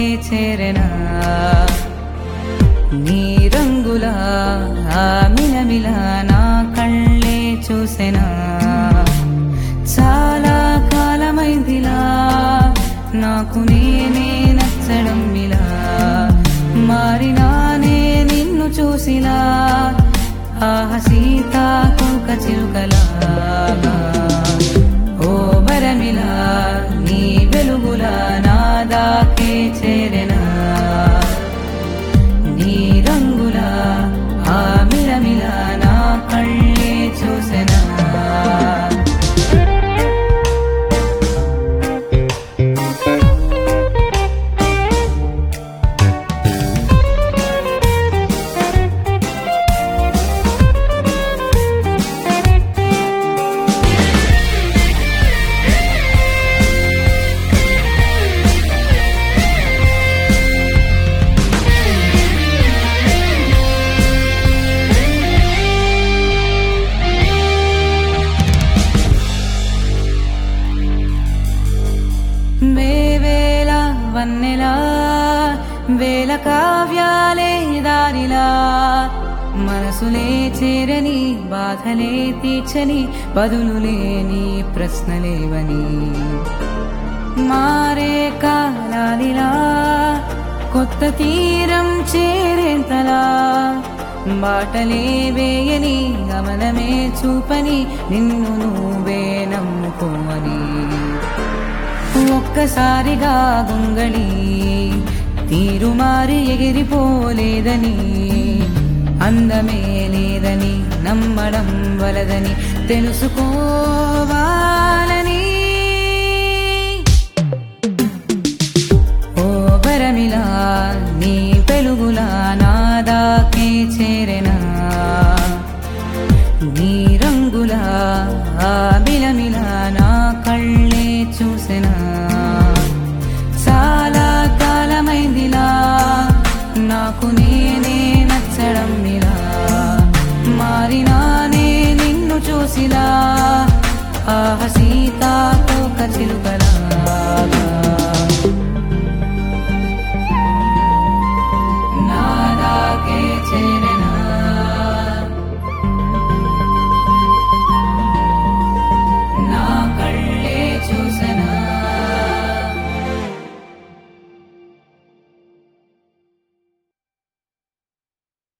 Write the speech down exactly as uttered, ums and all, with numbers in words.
చేరెనా నీ రంగుల ఆ మిలమిల నా కళ్ళే చూసెనా చాలా కాలమైందిలా నాకు నేనే నచ్చడం ఇలా మారినానే నిన్ను చూసిలా ఆహ సీతాకోక చిలుకలా ఓ వరమిలా నీ వెలుగులా నా దాకే చేరెనా నీ రంగులా ఆ మిలమిల నా కళ్ళే చూసెనా వేవేల వన్నెలా వేల కావ్యాలే దారిలా మనసులే చేరని బాధలే తీర్చని బదులు లేని ప్రశ్నలేవని మారే కాలాలిలా కొత్త తీరం చేరేంతలా బాటలే వేయని గమనమే చూపని నిన్ను నువ్వే నమ్ముకోమని ఒక్కసారిగా గొంగళి తీరు మారి ఎగిరిపోలేదని అందమే లేదని నమ్మడం వలదని తెలుసుకోవాలని ఓ వరమిలా నీ పెలుగులా నా దాకే చేరెనా నీ రంగులా ఆ బిలమిలా నా కళ్ళే చూసెనా చాలా కాలమైందిలా నాకు నేనే నచ్చడం ఇలా మారినానే నిన్ను చూసిలా ఆహ సీతాకోక చిలుకలా